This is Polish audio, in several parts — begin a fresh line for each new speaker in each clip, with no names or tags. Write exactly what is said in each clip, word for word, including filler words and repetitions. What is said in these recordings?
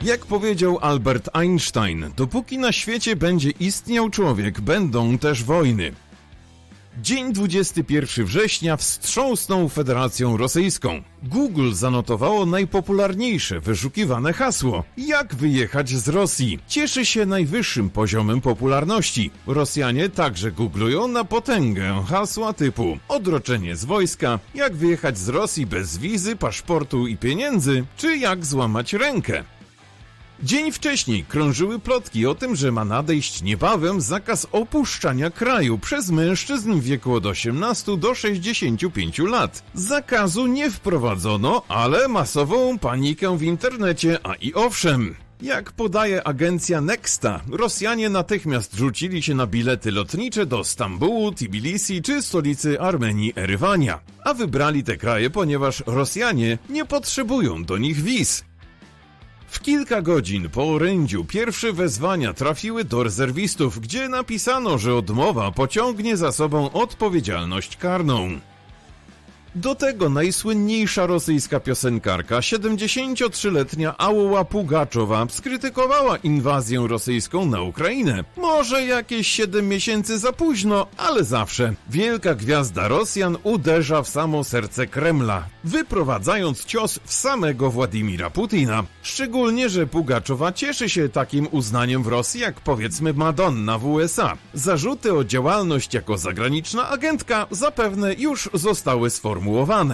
Jak powiedział Albert Einstein, dopóki na świecie będzie istniał człowiek, będą też wojny. Dzień dwudziestego pierwszego września wstrząsnął Federacją Rosyjską. Google zanotowało najpopularniejsze wyszukiwane hasło: jak wyjechać z Rosji. Cieszy się najwyższym poziomem popularności. Rosjanie także googlują na potęgę hasła typu odroczenie z wojska, jak wyjechać z Rosji bez wizy, paszportu i pieniędzy, czy jak złamać rękę. Dzień wcześniej krążyły plotki o tym, że ma nadejść niebawem zakaz opuszczania kraju przez mężczyzn w wieku od osiemnastu do sześćdziesięciu pięciu lat. Zakazu nie wprowadzono, ale masową panikę w internecie, a i owszem. Jak podaje agencja Nexta, Rosjanie natychmiast rzucili się na bilety lotnicze do Stambułu, Tbilisi czy stolicy Armenii Erywania. A wybrali te kraje, ponieważ Rosjanie nie potrzebują do nich wiz. W kilka godzin po orędziu pierwsze wezwania trafiły do rezerwistów, gdzie napisano, że odmowa pociągnie za sobą odpowiedzialność karną. Do tego najsłynniejsza rosyjska piosenkarka, siedemdziesięciotrzyletnia Alla Pugaczowa, skrytykowała inwazję rosyjską na Ukrainę. Może jakieś siedem miesięcy za późno, ale zawsze. Wielka gwiazda Rosjan uderza w samo serce Kremla, wyprowadzając cios w samego Władimira Putina. Szczególnie, że Pugaczowa cieszy się takim uznaniem w Rosji jak powiedzmy Madonna w U S A. Zarzuty o działalność jako zagraniczna agentka zapewne już zostały sformułowane.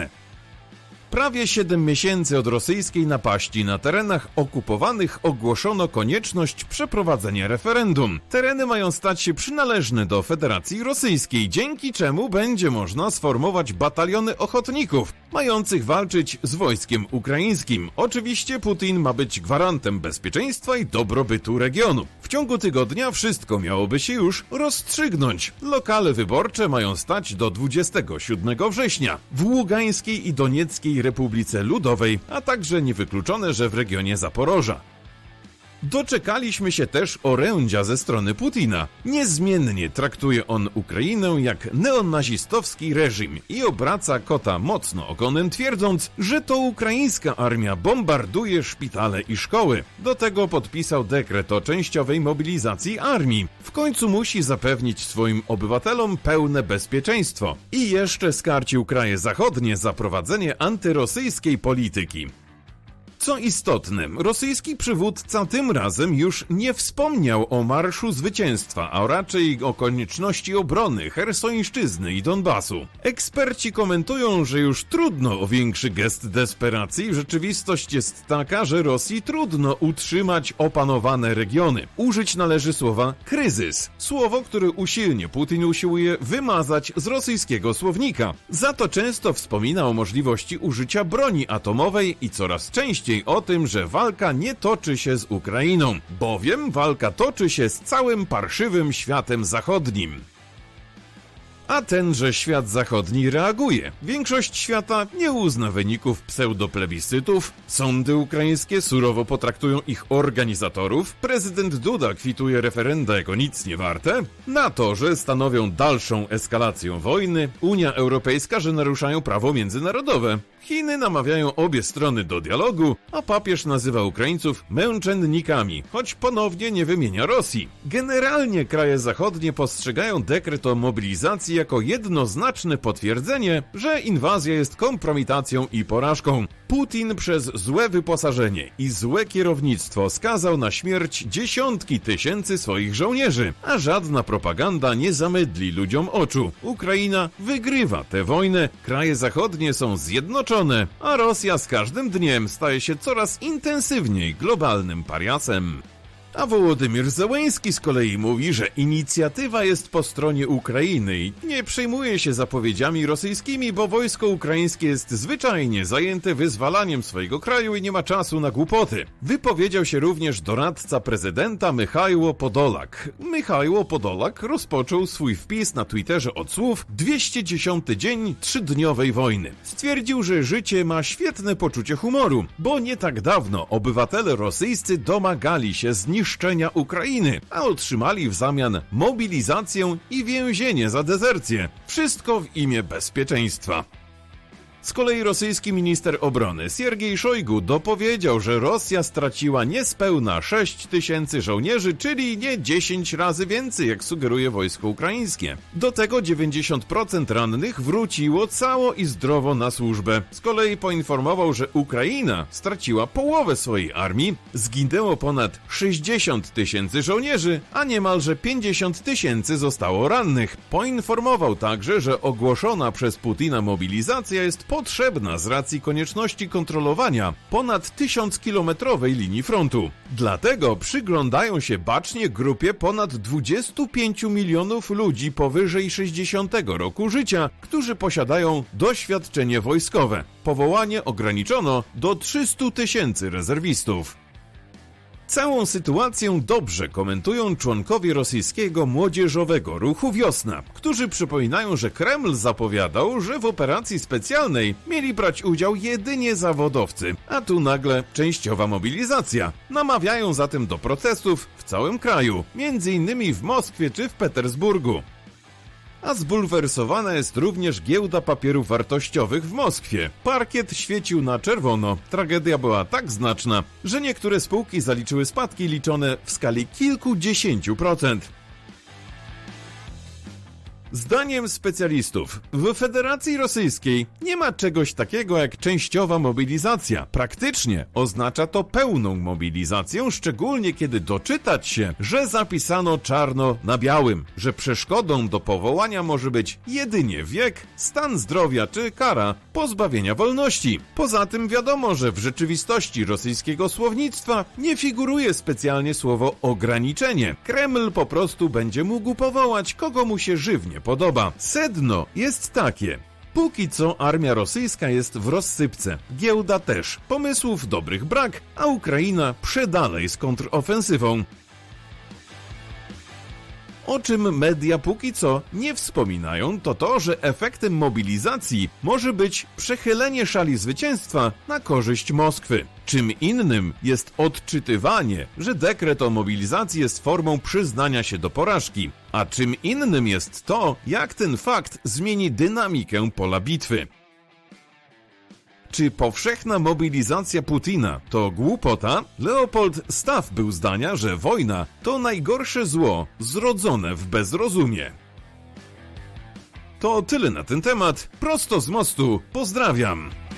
Prawie siedem miesięcy od rosyjskiej napaści na terenach okupowanych ogłoszono konieczność przeprowadzenia referendum. Tereny mają stać się przynależne do Federacji Rosyjskiej, dzięki czemu będzie można sformować bataliony ochotników, mających walczyć z wojskiem ukraińskim. Oczywiście Putin ma być gwarantem bezpieczeństwa i dobrobytu regionu. W ciągu tygodnia wszystko miałoby się już rozstrzygnąć. Lokale wyborcze mają stać do dwudziestego siódmego września w Ługańskiej i Donieckiej Republice Ludowej, a także niewykluczone, że w regionie Zaporoża. Doczekaliśmy się też orędzia ze strony Putina. Niezmiennie traktuje on Ukrainę jak neonazistowski reżim i obraca kota mocno ogonem, twierdząc, że to ukraińska armia bombarduje szpitale i szkoły. Do tego podpisał dekret o częściowej mobilizacji armii. W końcu musi zapewnić swoim obywatelom pełne bezpieczeństwo. I jeszcze skarcił kraje zachodnie za prowadzenie antyrosyjskiej polityki. Co istotne, rosyjski przywódca tym razem już nie wspomniał o Marszu Zwycięstwa, a raczej o konieczności obrony Chersońszczyzny i Donbasu. Eksperci komentują, że już trudno o większy gest desperacji. Rzeczywistość jest taka, że Rosji trudno utrzymać opanowane regiony. Użyć należy słowa kryzys. Słowo, które usilnie Putin usiłuje wymazać z rosyjskiego słownika. Za to często wspomina o możliwości użycia broni atomowej i coraz częściej o tym, że walka nie toczy się z Ukrainą, bowiem walka toczy się z całym parszywym światem zachodnim. A tenże świat zachodni reaguje. Większość świata nie uzna wyników pseudoplebiscytów, sądy ukraińskie surowo potraktują ich organizatorów, prezydent Duda kwituje referenda jako nic nie warte, na to, że stanowią dalszą eskalację wojny, Unia Europejska, że naruszają prawo międzynarodowe. Chiny namawiają obie strony do dialogu, a papież nazywa Ukraińców męczennikami, choć ponownie nie wymienia Rosji. Generalnie kraje zachodnie postrzegają dekret o mobilizacji jako jednoznaczne potwierdzenie, że inwazja jest kompromitacją i porażką. Putin przez złe wyposażenie i złe kierownictwo skazał na śmierć dziesiątki tysięcy swoich żołnierzy, a żadna propaganda nie zamydli ludziom oczu. Ukraina wygrywa tę wojnę, kraje zachodnie są zjednoczone, a Rosja z każdym dniem staje się coraz intensywniej globalnym pariasem. A Wołodymyr Zełenski z kolei mówi, że inicjatywa jest po stronie Ukrainy i nie przejmuje się zapowiedziami rosyjskimi, bo wojsko ukraińskie jest zwyczajnie zajęte wyzwalaniem swojego kraju i nie ma czasu na głupoty. Wypowiedział się również doradca prezydenta Michajło Podolak. Michajło Podolak rozpoczął swój wpis na Twitterze od słów dwieście dziesiąty dzień trzydniowej wojny. Stwierdził, że życie ma świetne poczucie humoru, bo nie tak dawno obywatele rosyjscy domagali się zniszczenia niszczenia Ukrainy, a otrzymali w zamian mobilizację i więzienie za dezercję. Wszystko w imię bezpieczeństwa. Z kolei rosyjski minister obrony Siergiej Szojgu dopowiedział, że Rosja straciła niespełna sześć tysięcy żołnierzy, czyli nie dziesięć razy więcej, jak sugeruje wojsko ukraińskie. Do tego dziewięćdziesiąt procent rannych wróciło cało i zdrowo na służbę. Z kolei poinformował, że Ukraina straciła połowę swojej armii, zginęło ponad sześćdziesiąt tysięcy żołnierzy, a niemalże pięćdziesiąt tysięcy zostało rannych. Poinformował także, że ogłoszona przez Putina mobilizacja jest potrzebna z racji konieczności kontrolowania ponad tysiąckilometrowej linii frontu. Dlatego przyglądają się bacznie grupie ponad dwudziestu pięciu milionów ludzi powyżej sześćdziesiątego roku życia, którzy posiadają doświadczenie wojskowe. Powołanie ograniczono do trzystu tysięcy rezerwistów. Całą sytuację dobrze komentują członkowie rosyjskiego młodzieżowego ruchu Wiosna, którzy przypominają, że Kreml zapowiadał, że w operacji specjalnej mieli brać udział jedynie zawodowcy, a tu nagle częściowa mobilizacja. Namawiają zatem do protestów w całym kraju, między innymi w Moskwie czy w Petersburgu. A zbulwersowana jest również giełda papierów wartościowych w Moskwie. Parkiet świecił na czerwono. Tragedia była tak znaczna, że niektóre spółki zaliczyły spadki liczone w skali kilkudziesięciu procent. Zdaniem specjalistów, w Federacji Rosyjskiej nie ma czegoś takiego jak częściowa mobilizacja. Praktycznie oznacza to pełną mobilizację, szczególnie kiedy doczytać się, że zapisano czarno na białym, że przeszkodą do powołania może być jedynie wiek, stan zdrowia czy kara pozbawienia wolności. Poza tym wiadomo, że w rzeczywistości rosyjskiego słownictwa nie figuruje specjalnie słowo ograniczenie. Kreml po prostu będzie mógł powołać, kogo mu się żywnie podoba. Sedno jest takie. Póki co armia rosyjska jest w rozsypce. Giełda też. Pomysłów dobrych brak, a Ukraina przedalej z kontrofensywą. O czym media póki co nie wspominają, to to, że efektem mobilizacji może być przechylenie szali zwycięstwa na korzyść Moskwy. Czym innym jest odczytywanie, że dekret o mobilizacji jest formą przyznania się do porażki, a czym innym jest to, jak ten fakt zmieni dynamikę pola bitwy. Czy powszechna mobilizacja Putina to głupota? Leopold Staff był zdania, że wojna to najgorsze zło zrodzone w bezrozumie. To tyle na ten temat. Prosto z mostu. Pozdrawiam.